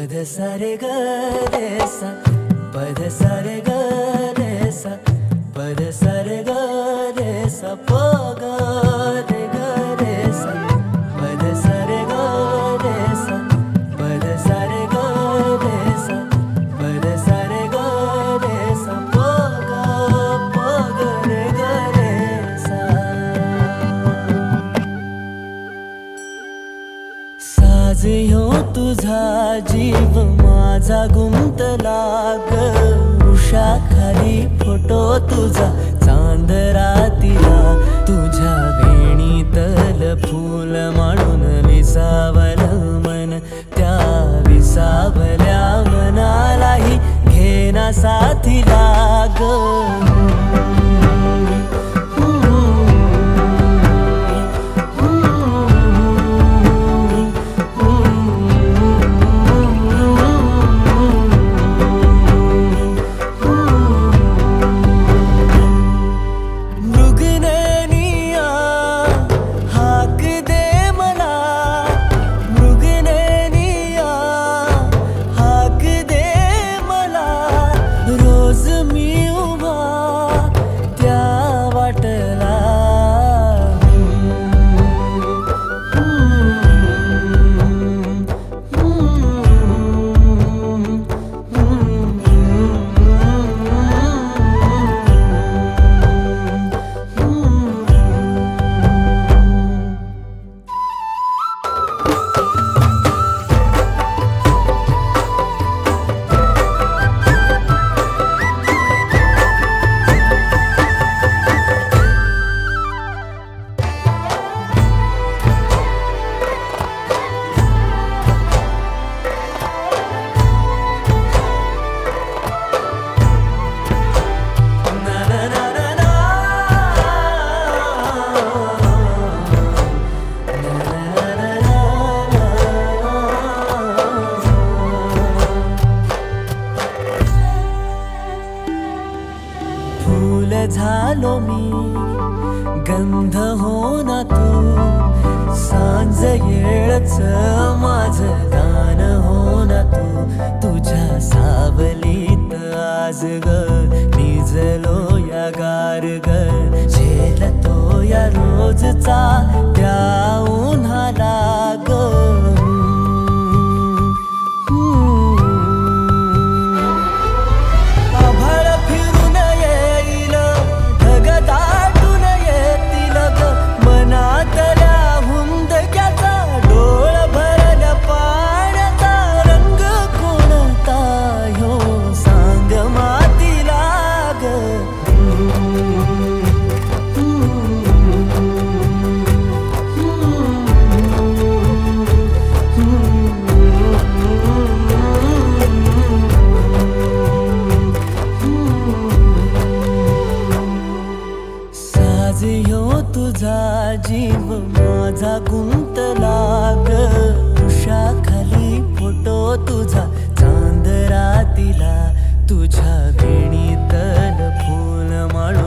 पद सा रे ग रे सा, पद सा रे ग रे सा, पद सा रे ग रे सा, प ग रे ग रे सा, पद सा रे ग रे सा, पद सा रे ग रे सा, पद सा रे ग रे सा, प ग रे ग रे सा. साज ह्यो तुझा जीव माझा गुंतला ग, उषाखाली फोटो तुझा चांदरातीला, तुझ्या वेणीतल फूल माळून विसावल मन, त्या विसावल्या मनालाही घेना साथीला ग. फूल झालो मी गंध होना तू, सांज येळच माझ गान होना तू, तुझ्या सावलीत आज ग निजलो या गार ग, झेलतो या रोजचा त्या उन्हाला ग. तुझा जीव माझा गुंतला ग, उषाखाली फोटो तुझा चांदरातीला, तुझ्या वेणीतल फूल माळून